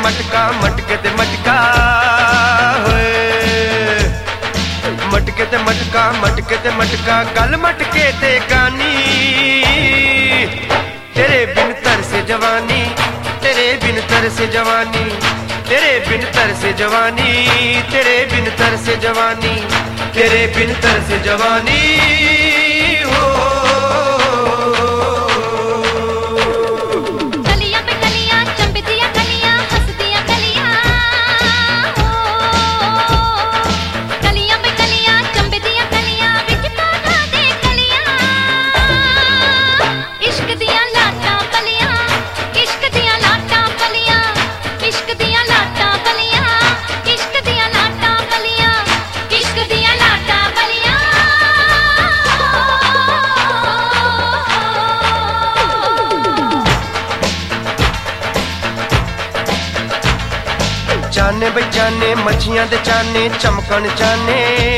मटका मटके ते मटका मटके ते मटका मटके ते मटका गल मटके ते गानी तेरे बिन तरसे जवानी तेरे बिन तरसे जवानी तेरे बिन तरसे जवानी तेरे बिन तरसे जवानी तेरे बिन तरसे जवानी हो। कलियां पे कलियां चंपतियां कलियां हंसदियां कलियां कलियां पे कलियां चंपतियां कलियां विच पाना दे कलियां इश्क दियां लाटां पलियां इश्क दियां लाटां पलियां इश्क दियां लाटां पलियां इश्क दियां लाटां पलियां इश्क दियां लाटां पलियां। चाने बई चाने मच्छियां दे चाने चमकन चाने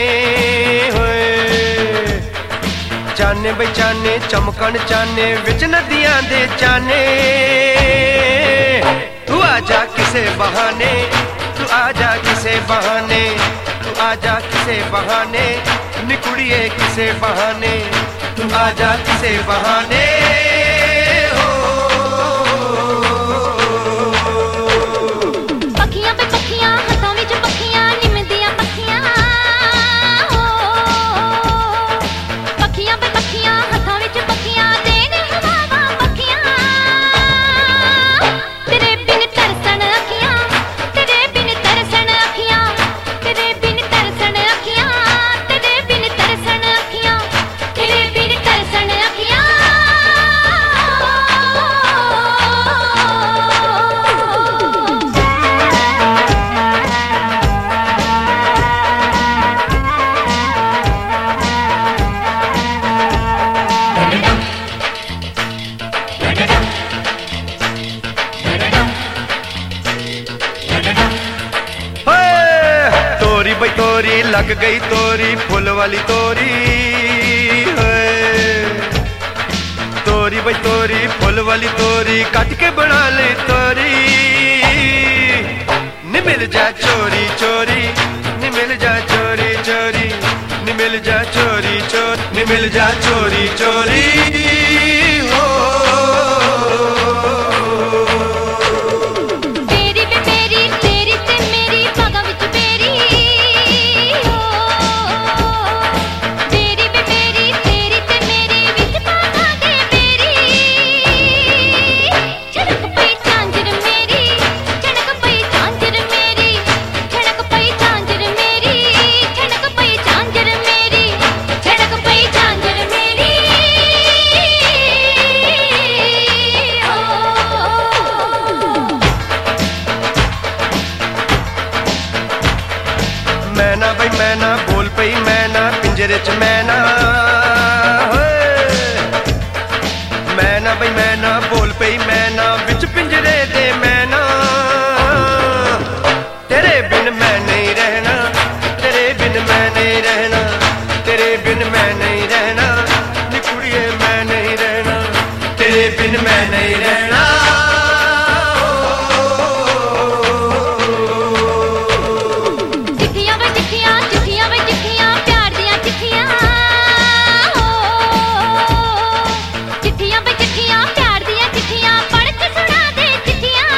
होए चाने बई चाने चमकन चाने विच नदियां दे चाने तू आजा किसे बहाने तू आजा किसे बहाने तू आजा किसे बहाने निकुड़िए किसे बहाने तू आजा किसे बहाने पखियां पे पखियां हथां विच पखियां निमदियां पखियां पखियां पे पखियां हथां विच पखियां देन हवावां पखियां तेरे बिन तरसन अखियां तेरे बिन तरसन अखियां तेरे बिन तरसन अखियां तेरे बिन तरसन अखियां तेरे बिन तरसन अखियां। तोरी बई तोरी लग गई तोरी फूल वाली तोरी तोरी बई तोरी फूल वाली तोरी कट के बना ले तोरी नी मिल जा चोरी चोरी नी मिल जा चोरी चोरी नी मिल जा चोरी चोरी नी मिल जा चोरी चोरी हो। तेरी पे तेरी तेरी ते मेरी बागां विच बेरी तेरी पे तेरी तेरी ते मेरी विच बागां दे बेरी झड़क पई झांझर मेरी झड़क पई झांझर मेरी झड़क पई झांझर मेरी झड़क पई झांझर मेरी झड़क पई झांझर मेरी मैना बई मैना बोल पई मैना पिंजरे च मैना मैना बई मैना बोल पई मैना विच पिंजरे दे मैना तेरे बिन मैं नहीं रहना तेरे बिन मैं नहीं रहना तेरे बिन मैं नहीं रहना निकुड़िए मैं नहीं रहना तेरे बिन मैं नहीं रहना। चिट्ठियां वे चिट्ठियां प्यार दियां चिट्ठियां चिट्ठियां वे चिट्ठियां प्यार दियां चिट्ठियां पढ़ के सुना दे चिट्ठियां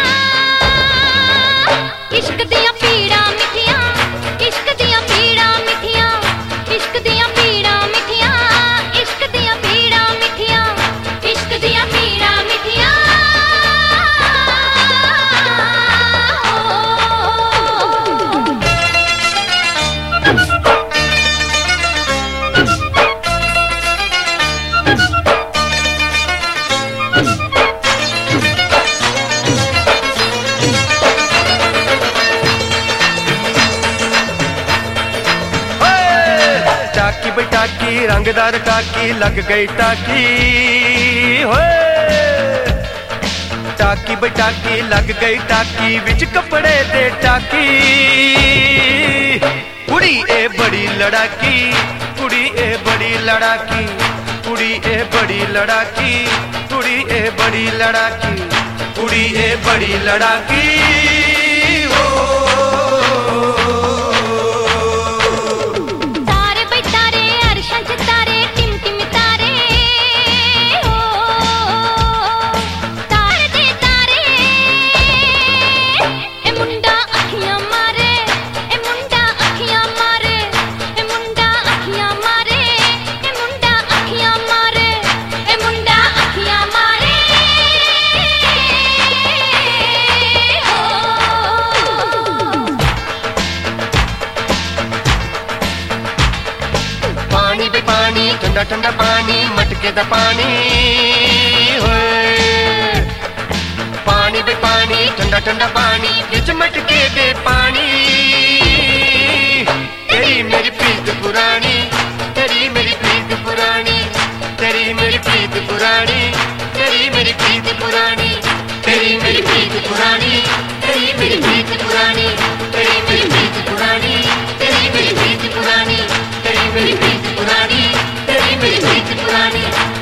इश्क दियां पीड़ां मिठियां इश्क दियां पीड़ां मिठियां इश्क दियां पीड़ां मिठियां इश्क दियां पीड़ां मिठियां इश्क दियां पीड़ां मिठियां। टाकी बई टाकी रंगदार टाकी लग गई टाकी होए टाकी बई टाकी लग गई टाकी विच कपड़े दे टाकी कुड़ी ए बड़ी लड़ाकी कुड़ी ए बड़ी लड़ाकी कुड़ी ए बड़ी लड़ाकी कुड़ी ए बड़ी लड़ाकी कुड़ी ए बड़ी लड़ाकी। पानी बे पानी ठंडा ठंडा पानी मटके दा पानी होए पानी बे पानी ठंडा ठंडा पानी विच मटके दे पानी तेरी मेरी प्रीत पुरानी तेरी मेरी प्रीत पुरानी तेरी मेरी प्रीत पुरानी तेरी मेरी प्रीत पुरानी तेरी मेरी प्रीत पुरानी तेरी मेरी प्रीत पुरानी तेरी मेरी प्रीत पुरानी तेरी मेरी प्रीत पुरानी तेरी मेरी प्रीत पुरानी तेरी मेरी प्रीत पुरानी